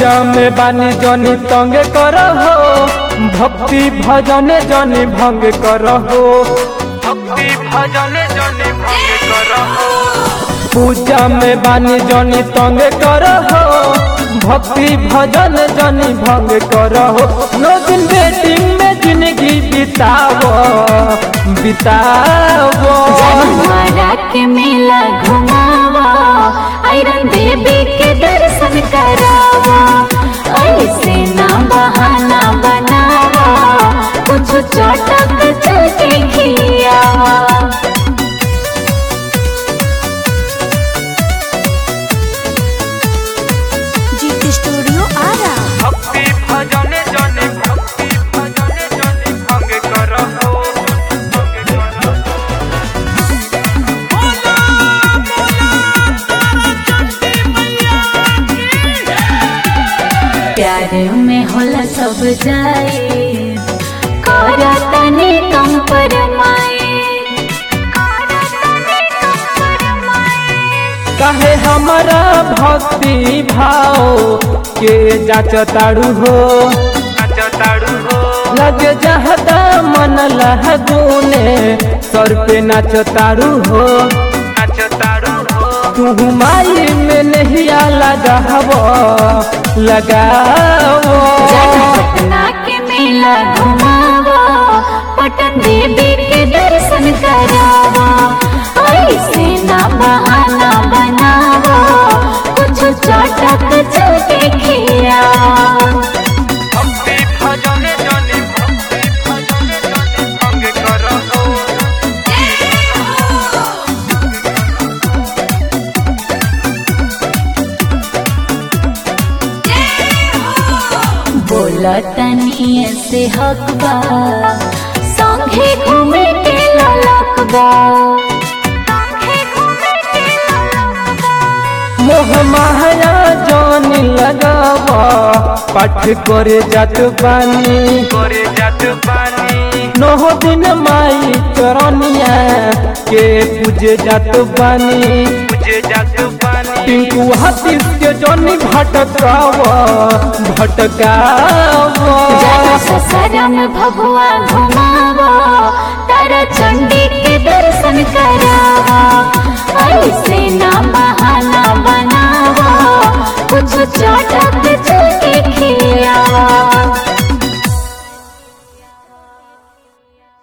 पूजा में बानी जनी तंग करहो, भक्ति भजन जनी भंग करहो, भक्ति भजन जनी भंग करहो। पूजा में बानी जनी तंग करहो, भक्ति भजन जनी भंग करहो। नो दिन वेटिंग में जिंदगी बितावो बितावो। हमारा के मेला घुमावा, आयरन देवी के दर्शन करावा। ऐसे ना बहाना बनावा, कुछ चटक चल के खियावा। जीत स्टूडियो आरा। भक्ति भजन जनी भक्ति भजन जनी भंग करहो। प्यार में होला सब जाए, करा तने कम परमाए। काहे हमारा भक्ति भाव के जाचताड़ू हो, लगे जहदा मन लहगुने सर पे नाचताड़ू हो। तू माई में नहीं लगावो लगावो। पटना के मेला घुमावा, पटन देवी के दर्शन करावा। ऐसे ना बहाना बनावा, कुछ चटक चल के खियावा। भक्ति भजन जनी भक्ति भजन जनी भंग करहो। बोला तनी से हकबा, संगे घूमे के ललकबा। मोह माया जानी लगावा, पाठ करे जात बानी नौ दिन माई चरनिया के पूजे जात बानी। टिंकू हाथीस के जनी भटकावा भटकावा। ससरम भगवा घुमावा, तारा चंडी के दर्शन करावा। ऐसे ना बहाना बनावा, कुछ चटक चल